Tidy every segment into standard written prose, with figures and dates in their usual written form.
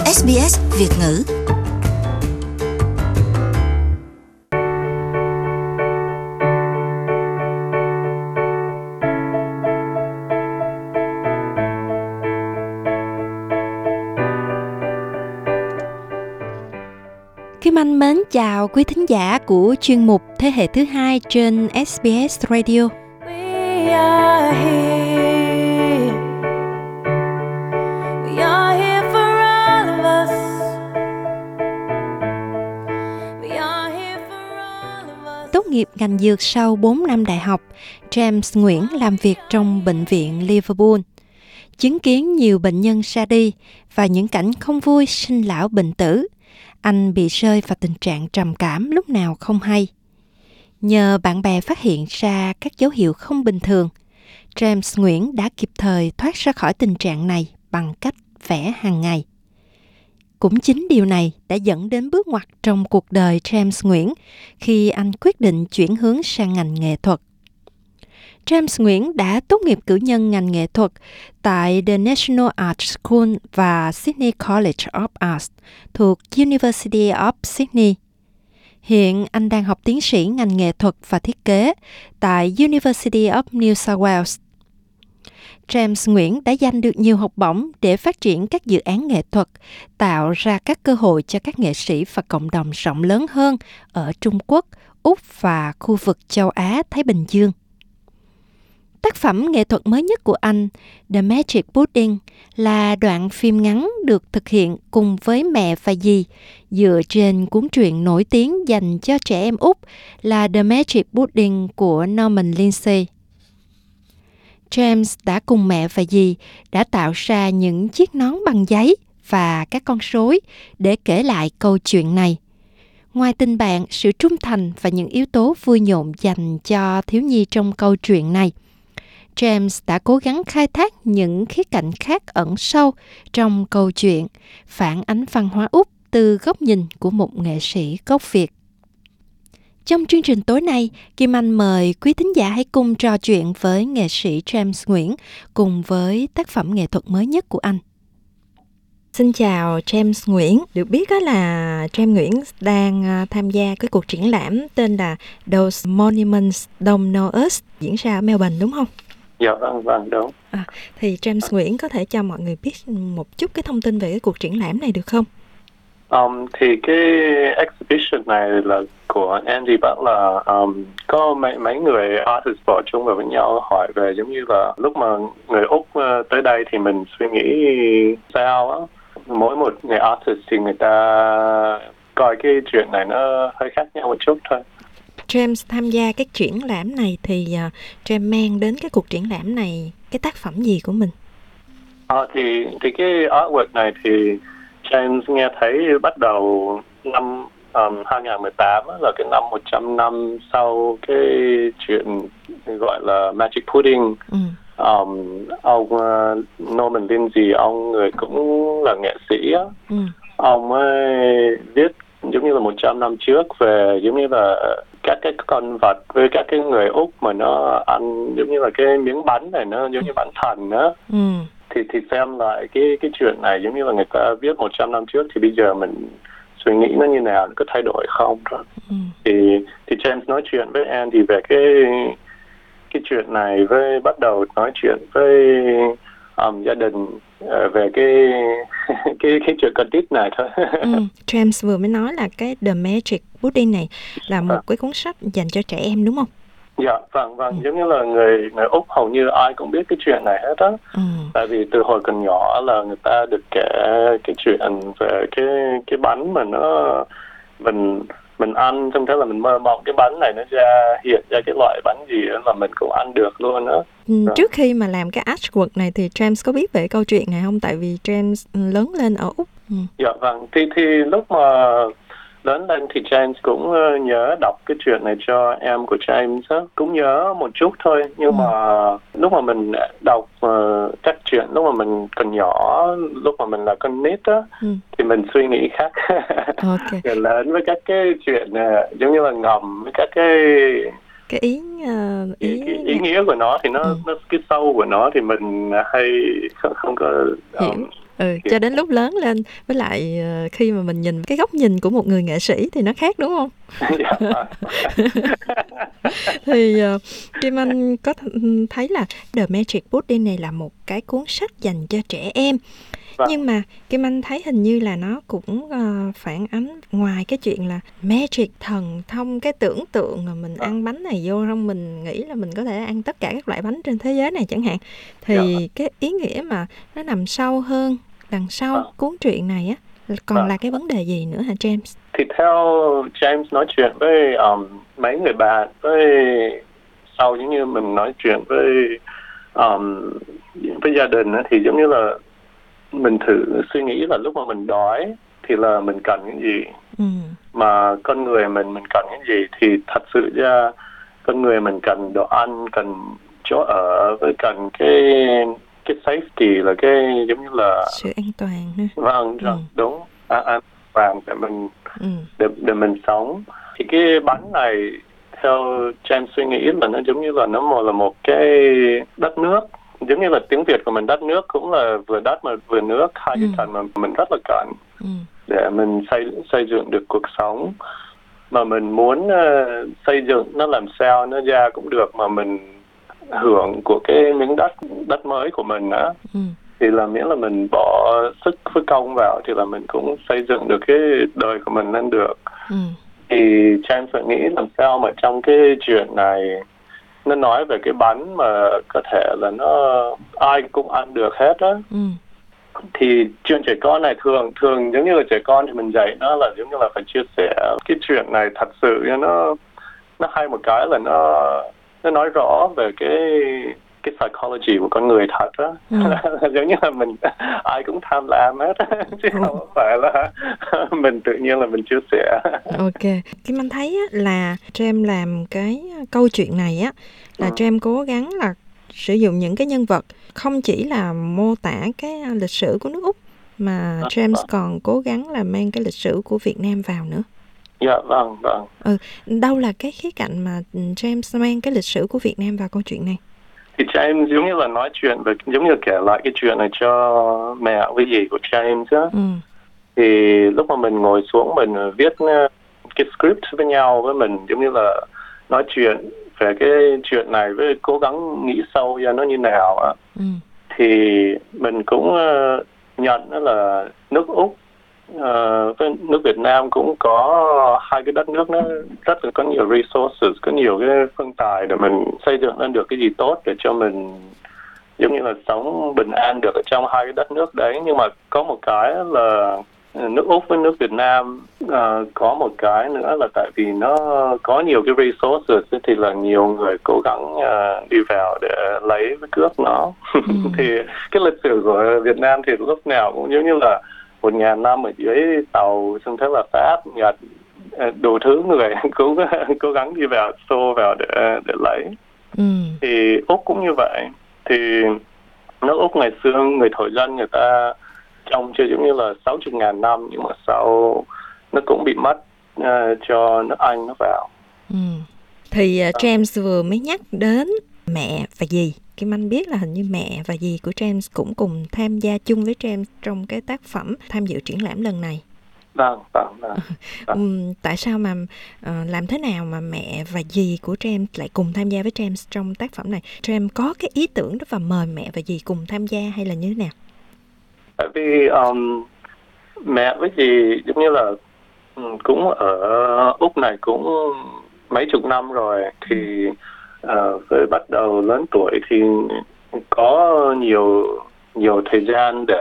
SBS Việt ngữ. Kim Anh mến chào quý thính giả của chuyên mục Thế hệ thứ hai trên SBS Radio. Tốt nghiệp ngành dược sau 4 năm đại học, James Nguyễn làm việc trong bệnh viện Liverpool. Chứng kiến nhiều bệnh nhân ra đi và những cảnh không vui sinh lão bệnh tử, anh bị rơi vào tình trạng trầm cảm lúc nào không hay. Nhờ bạn bè phát hiện ra các dấu hiệu không bình thường, James Nguyễn đã kịp thời thoát ra khỏi tình trạng này bằng cách vẽ hàng ngày. Cũng chính điều này đã dẫn đến bước ngoặt trong cuộc đời James Nguyễn khi anh quyết định chuyển hướng sang ngành nghệ thuật. James Nguyễn đã tốt nghiệp cử nhân ngành nghệ thuật tại The National Art School và Sydney College of Arts thuộc University of Sydney. Hiện anh đang học tiến sĩ ngành nghệ thuật và thiết kế tại University of New South Wales. James Nguyễn đã giành được nhiều học bổng để phát triển các dự án nghệ thuật, tạo ra các cơ hội cho các nghệ sĩ và cộng đồng rộng lớn hơn ở Trung Quốc, Úc và khu vực châu Á-Thái Bình Dương. Tác phẩm nghệ thuật mới nhất của anh, The Magic Pudding, là đoạn phim ngắn được thực hiện cùng với mẹ và dì dựa trên cuốn truyện nổi tiếng dành cho trẻ em Úc là The Magic Pudding của Norman Lindsay. James đã cùng mẹ và dì đã tạo ra những chiếc nón bằng giấy và các con rối để kể lại câu chuyện này. Ngoài tình bạn, sự trung thành và những yếu tố vui nhộn dành cho thiếu nhi trong câu chuyện này, James đã cố gắng khai thác những khía cạnh khác ẩn sâu trong câu chuyện, phản ánh văn hóa Úc từ góc nhìn của một nghệ sĩ gốc Việt. Trong chương trình tối nay, Kim Anh mời quý thính giả hãy cùng trò chuyện với nghệ sĩ James Nguyễn cùng với tác phẩm nghệ thuật mới nhất của anh. Xin chào James Nguyễn. Được biết là James Nguyễn đang tham gia cái cuộc triển lãm tên là Those Monuments Don't Know Us diễn ra ở Melbourne đúng không? Dạ vâng, đúng. Thì James Nguyễn có thể cho mọi người biết một chút cái thông tin về cái cuộc triển lãm này được không? Thì cái exhibition này là của Andy Butler. Có mấy người artist bỏ chung vào với nhau hỏi về giống như là lúc mà người Úc tới đây thì mình suy nghĩ sao á. Mỗi một người artist thì người ta coi cái chuyện này nó hơi khác nhau một chút thôi. James tham gia cái triển lãm này thì James mang đến cái cuộc triển lãm này cái tác phẩm gì của mình? Thì cái artwork này thì James nghe thấy bắt đầu năm 2018 là cái năm 100 năm sau cái chuyện gọi là Magic Pudding. Ông Norman Lindsay, ông người cũng là nghệ sĩ á. Ông ấy viết giống như là 100 năm trước về giống như là các cái con vật với các cái người Úc mà nó ăn giống như là cái miếng bánh này nó giống như bánh thần á. Thì xem lại cái chuyện này giống như là người ta viết 100 năm trước thì bây giờ mình suy nghĩ nó như nào, nó có thay đổi không đó. Thì James nói chuyện với Andy về cái chuyện này, với bắt đầu nói chuyện với gia đình về cái chuyện cần thiết này thôi. James vừa mới nói là cái The Magic Pudding này là một cái cuốn sách dành cho trẻ em đúng không? Dạ, vâng. Giống như là người Úc hầu như ai cũng biết cái chuyện này hết á. Tại vì từ hồi còn nhỏ là người ta được kể cái chuyện về cái bánh mà nó mình ăn, trong thế là mình mơ mộng cái bánh này nó hiện ra cái loại bánh gì đó là mình cũng ăn được luôn á. Trước khi mà làm cái artwork này thì James có biết về câu chuyện này không? Tại vì James lớn lên ở Úc. Dạ vâng, thì lúc mà lớn lên thì James cũng nhớ đọc cái chuyện này cho em của James á, cũng nhớ một chút thôi, nhưng mà lúc mà mình đọc các chuyện lúc mà mình còn nhỏ, lúc mà mình là con nít á, thì mình suy nghĩ khác. Okay. Lớn với các cái chuyện giống như là ngầm với các cái cái ý ý nghĩa của nó thì nó cái sâu của nó thì mình hay không có hiểu. Cho đến lúc lớn lên, với lại khi mà mình nhìn cái góc nhìn của một người nghệ sĩ thì nó khác, đúng không? Thì Kim Anh có thấy là The Magic Pudding này là một cái cuốn sách dành cho trẻ em. Nhưng mà Kim Anh thấy hình như là nó cũng phản ánh, ngoài cái chuyện là magic, thần thông, cái tưởng tượng mà mình ăn bánh này vô xong mình nghĩ là mình có thể ăn tất cả các loại bánh trên thế giới này chẳng hạn, thì cái ý nghĩa mà nó nằm sâu hơn đằng sau cuốn truyện này á còn là cái vấn đề gì nữa hả James? Thì theo James nói chuyện với mấy người bạn, sau giống như mình nói chuyện với gia đình thì giống như là mình thử suy nghĩ là lúc mà mình đói thì là mình cần cái gì, mà con người mình cần cái gì, thì thật sự ra con người mình cần đồ ăn, cần chỗ ở, với cần cái safety, là cái giống như là sự an toàn ha. Vâng, đúng, an toàn để mình sống. Thì cái bánh này theo James suy nghĩ là nó giống như là nó là một cái đất nước, giống như là tiếng Việt của mình đất nước cũng là vừa đất mà vừa nước, hai cái thành mà mình rất là cần để mình xây dựng được cuộc sống. Mà mình muốn xây dựng nó làm sao nó ra cũng được, mà mình hưởng của cái miếng đất mới của mình á, thì là miễn là mình bỏ sức với công vào thì là mình cũng xây dựng được cái đời của mình lên được. Thì James phải nghĩ làm sao mà trong cái chuyện này nó nói về cái bánh mà có thể là nó ai cũng ăn được hết á. Thì chuyện trẻ con này thường giống như là trẻ con thì mình dạy nó là giống như là phải chia sẻ. Cái chuyện này thật sự nó hay một cái là nó nói rõ về cái psychology của con người thật á. Giống như là mình ai cũng tham lam hết chứ không phải là mình tự nhiên là mình chia sẻ. Ok, Kim Anh thấy á, là James làm cái câu chuyện này á là James cố gắng là sử dụng những cái nhân vật không chỉ là mô tả cái lịch sử của nước Úc, mà James còn cố gắng là mang cái lịch sử của Việt Nam vào nữa. Dạ, vâng. Đâu là cái khía cạnh mà James mang cái lịch sử của Việt Nam vào câu chuyện này? Thì James giống như là nói chuyện về, giống như kể lại cái chuyện này cho mẹ với dì của James á. Thì lúc mà mình ngồi xuống mình viết cái script với nhau, với mình giống như là nói chuyện về cái chuyện này, với cố gắng nghĩ sâu ra nó như nào á. Thì mình cũng nhận đó là nước Úc với nước Việt Nam cũng có hai cái đất nước, nó rất là có nhiều resources, có nhiều cái phương tài để mình xây dựng lên được cái gì tốt để cho mình giống như là sống bình an được ở trong hai cái đất nước đấy. Nhưng mà có một cái là nước Úc với nước Việt Nam có một cái nữa là tại vì nó có nhiều cái resources thì là nhiều người cố gắng đi vào để lấy với cướp nó. Thì cái lịch sử của Việt Nam thì lúc nào cũng giống như là 1.000 năm ở dưới tàu, xong thế là Pháp, Nhật, đủ thứ người cũng cố gắng đi vào, xô vào để lấy. Thì Úc cũng như vậy. Thì nước Úc ngày xưa người thổ dân người ta trông chưa giống như là 60.000 năm, nhưng mà sau nó cũng bị mất cho nước Anh nó vào. Thì James vừa mới nhắc đến mẹ và dì. Kim Anh biết là hình như mẹ và dì của James cũng cùng tham gia chung với James trong cái tác phẩm tham dự triển lãm lần này. Vâng. Tại sao mà làm thế nào mà mẹ và dì của James lại cùng tham gia với James trong tác phẩm này? James có cái ý tưởng đó và mời mẹ và dì cùng tham gia hay là như thế nào? Tại vì mẹ với dì giống như là cũng ở Úc này cũng mấy chục năm rồi, thì với bắt đầu lớn tuổi thì có nhiều thời gian để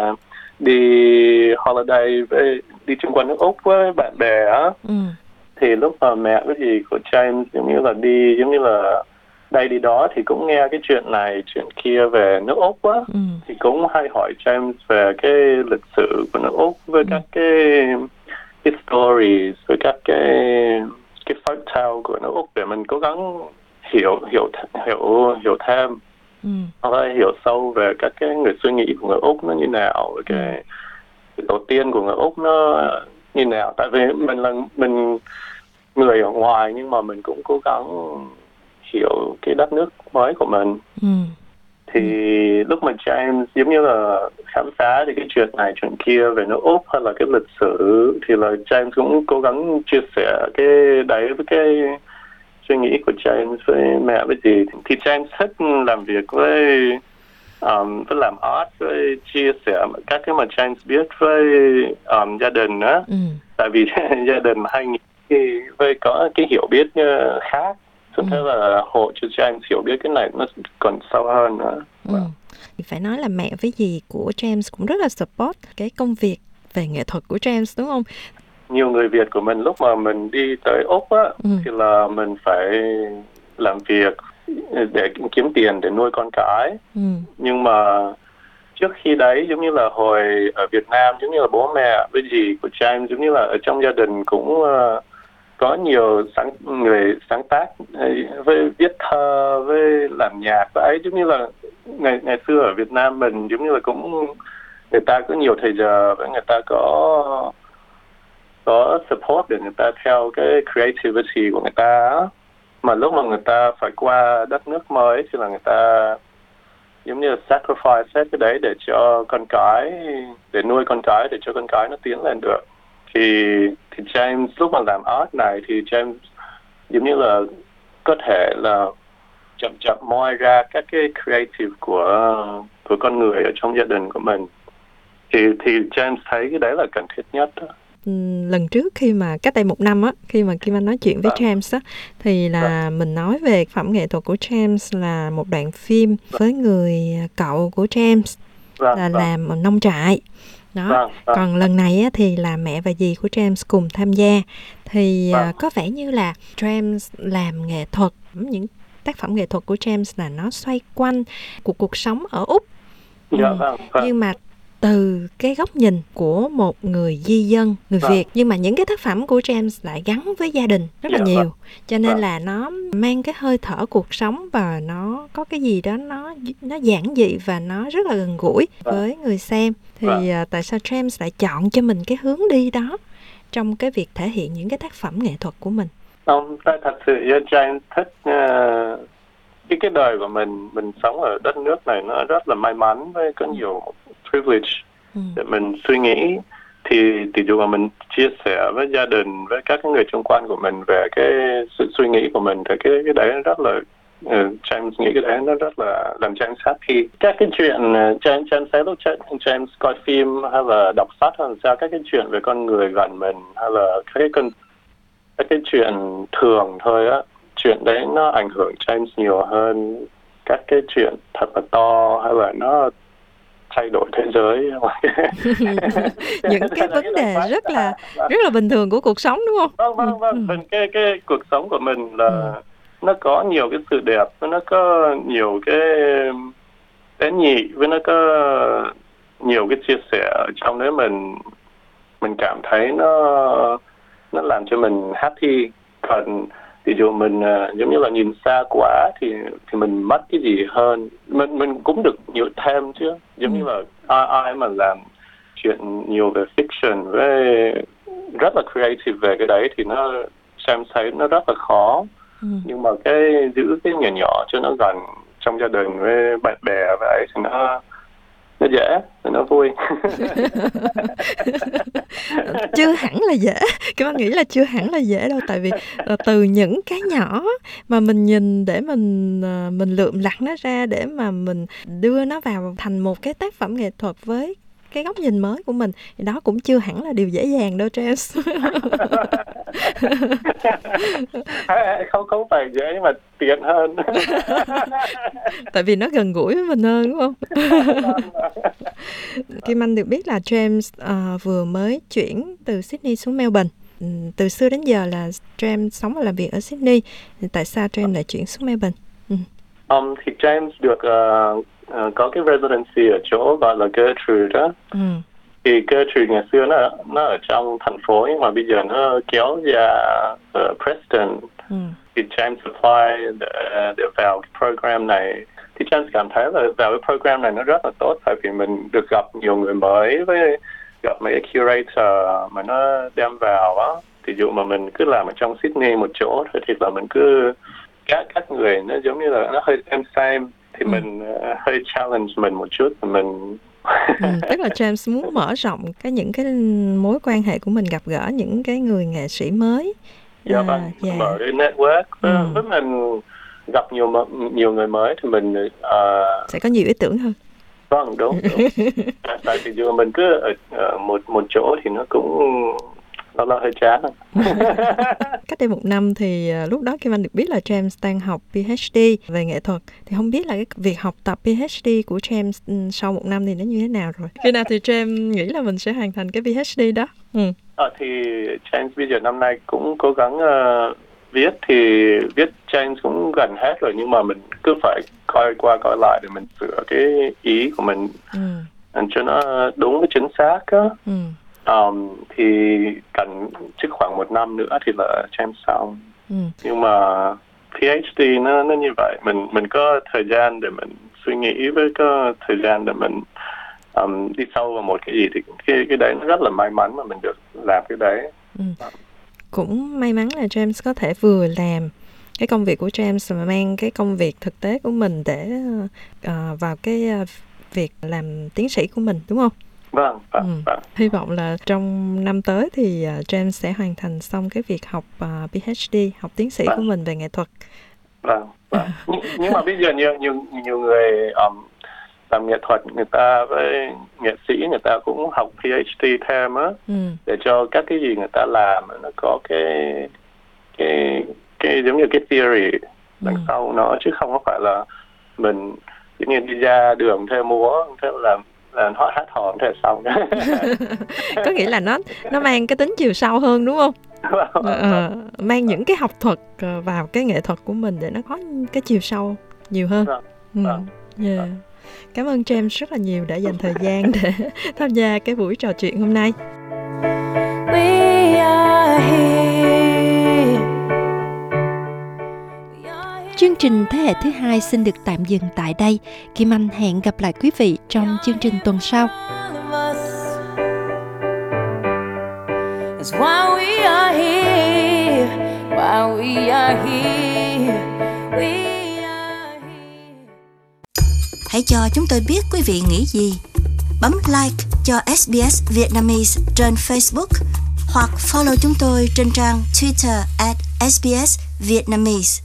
đi holiday, đi chung quanh nước Úc với bạn bè á. Thì lúc mà mẹ với dì của James giống như là đi, giống như là đây đi đó, thì cũng nghe cái chuyện này chuyện kia về nước Úc á. Thì cũng hay hỏi James về cái lịch sử của nước Úc, với các cái stories, với các cái folk tale của nước Úc, để mình cố gắng hiểu thêm, hoặc hiểu sâu về các cái người suy nghĩ của người Úc nó như nào, với cái tổ tiên của người Úc nó như nào. Tại vì mình người ở ngoài, nhưng mà mình cũng cố gắng hiểu cái đất nước mới của mình. Thì lúc mà James giống như là khám phá thì cái chuyện này chuyện kia về nước Úc hay là cái lịch sử, thì là James cũng cố gắng chia sẻ cái đấy với cái suy nghĩ của James với mẹ với dì. Thì James thích làm việc với làm art, với chia sẻ các cái mà James biết với gia đình á. Tại vì gia đình hay nghĩ với có cái hiểu biết khác, cho thế là hộ cho James hiểu biết cái này nó còn sâu hơn nữa. Phải nói là mẹ với dì của James cũng rất là support cái công việc về nghệ thuật của James, đúng không? Nhiều người Việt của mình lúc mà mình đi tới Úc á, thì là mình phải làm việc để kiếm tiền để nuôi con cái. Nhưng mà trước khi đấy, giống như là hồi ở Việt Nam, giống như là bố mẹ với dì của James, giống như là ở trong gia đình cũng có nhiều người sáng tác với viết thơ, với làm nhạc ấy. Giống như là ngày xưa ở Việt Nam mình, giống như là cũng người ta có nhiều thời giờ và người ta có support để người ta theo cái creativity của người ta. Mà lúc mà người ta phải qua đất nước mới thì là người ta giống như là sacrifice hết cái đấy để cho con cái, để nuôi con cái, để cho con cái nó tiến lên được. Thì James lúc mà làm art này thì James giống như là có thể là chậm moi ra các cái creative của con người ở trong gia đình của mình. Thì James thấy cái đấy là cần thiết nhất đó. Lần trước khi mà cách đây 1 năm á, khi mà Kim Anh nói chuyện với James á, thì là mình nói về phẩm nghệ thuật của James là một đoạn phim với người cậu của James là làm nông trại đó. Còn lần này á, thì là mẹ và dì của James cùng tham gia. Thì có vẻ như là James làm nghệ thuật, những tác phẩm nghệ thuật của James là nó xoay quanh cuộc sống ở Úc. Nhưng mà từ cái góc nhìn của một người di dân, người Việt. Nhưng mà những cái tác phẩm của James lại gắn với gia đình rất là nhiều. Cho nên là nó mang cái hơi thở cuộc sống, và nó có cái gì đó nó giản dị và nó rất là gần gũi với người xem. Thì tại sao James lại chọn cho mình cái hướng đi đó trong cái việc thể hiện những cái tác phẩm nghệ thuật của mình? Thật sự James thích cái đời của mình sống ở đất nước này nó rất là may mắn, với có nhiều privilege để mình suy nghĩ. Thì dù mà mình chia sẻ với gia đình, với các người xung quanh của mình về cái sự suy nghĩ của mình, thì cái đấy rất là James nghĩ cái đấy nó rất là làm James happy. Các cái chuyện James thấy lúc James coi phim hay là đọc sách hay là sao, các cái chuyện về con người gần mình, hay là các cái chuyện thường thôi á, chuyện đấy nó ảnh hưởng James nhiều hơn các cái chuyện thật là to, hay là nó thay đổi thế giới. Những cái vấn đề rất là bình thường của cuộc sống, đúng không? Vâng. Cái cuộc sống của mình là nó có nhiều cái sự đẹp, nó có nhiều cái tế nhị, với nó có nhiều cái chia sẻ ở trong đấy. Mình cảm thấy nó làm cho mình happy. Còn ví dụ mình giống như là nhìn xa quá thì mình mất cái gì hơn. Mình cũng được nhiều thêm chứ. Giống như là ai mà làm chuyện nhiều về fiction với rất là creative về cái đấy thì nó xem thấy nó rất là khó. Nhưng mà cái giữ cái nhỏ nhỏ cho nó gần trong gia đình với bạn bè vậy thì nó dễ, thì nó vui. Chưa hẳn là dễ. Các bạn nghĩ là chưa hẳn là dễ đâu. Tại vì từ những cái nhỏ mà mình nhìn để mình lượm lặt nó ra, để mà mình đưa nó vào thành một cái tác phẩm nghệ thuật với cái góc nhìn mới của mình, thì đó cũng chưa hẳn là điều dễ dàng đâu, James. Không phải dễ, nhưng mà tiện hơn. Tại vì nó gần gũi với mình hơn, đúng không? Kim Anh được biết là James vừa mới chuyển từ Sydney xuống Melbourne. Từ xưa đến giờ là James sống và làm việc ở Sydney. Tại sao James lại chuyển xuống Melbourne? Thì James được có cái residency ở chỗ gọi là Gertrude đó. Thì Gertrude ngày xưa nó ở trong thành phố, nhưng mà bây giờ nó kéo ra ở Preston. Thì James apply để vào cái program này. Thì James cảm thấy là vào cái program này nó rất là tốt, tại vì mình được gặp nhiều người mới, với gặp mấy cái curator mà nó đem vào á. ví dụ mà mình cứ làm ở trong Sydney một chỗ thôi thì là mình cứ các người nó giống như là nó hơi xem thì mình hơi challenge mình một chút thì mình tức là James muốn mở rộng những cái mối quan hệ của mình, gặp gỡ những cái người nghệ sĩ mới. Dạ vâng, mở cái network với mình gặp nhiều người mới thì mình sẽ có nhiều ý tưởng hơn. Vâng, đúng. Tại vì dù mình cứ ở một chỗ thì nó cũng nó hơi chán. Cách đây 1 năm thì lúc đó Kim Anh được biết là James đang học PhD về nghệ thuật. Thì không biết là cái việc học tập PhD của James sau 1 năm thì nó như thế nào rồi? Khi nào thì James nghĩ là mình sẽ hoàn thành cái PhD đó? Thì James bây giờ năm nay cũng cố gắng viết James cũng gần hết rồi, nhưng mà mình cứ phải coi qua coi lại để mình sửa cái ý của mình cho nó đúng với chính xác á. Thì cần trước khoảng 1 năm nữa thì là James xong. Nhưng mà PhD nó như vậy, mình có thời gian để mình suy nghĩ với có thời gian để mình đi sâu vào một cái gì thì cái đấy nó rất là may mắn mà mình được làm cái đấy. Cũng may mắn là James có thể vừa làm cái công việc của James mà mang cái công việc thực tế của mình để vào cái việc làm tiến sĩ của mình, đúng không? Vâng. Hy vọng là trong năm tới thì James sẽ hoàn thành xong cái việc học PhD, học tiến sĩ của mình về nghệ thuật. Vâng. Nhưng mà bây giờ nhiều người làm nghệ thuật, người ta với nghệ sĩ người ta cũng học PhD thêm á, để cho các cái gì người ta làm nó có cái giống như cái theory đằng sau nó, chứ không có phải là mình giống như đi ra đường theo múa theo làm họ hát hò theo xong. Có nghĩa là nó mang cái tính chiều sâu hơn, đúng không? Mang những cái học thuật vào cái nghệ thuật của mình để nó có cái chiều sâu nhiều hơn. Cảm ơn James rất là nhiều đã dành thời gian để tham gia cái buổi trò chuyện hôm nay. Chương trình Thế hệ thứ 2 xin được tạm dừng tại đây. Kim Anh hẹn gặp lại quý vị trong chương trình tuần sau. Hãy cho chúng tôi biết quý vị nghĩ gì. Bấm like cho SBS Vietnamese trên Facebook hoặc follow chúng tôi trên trang Twitter @SBS Vietnamese.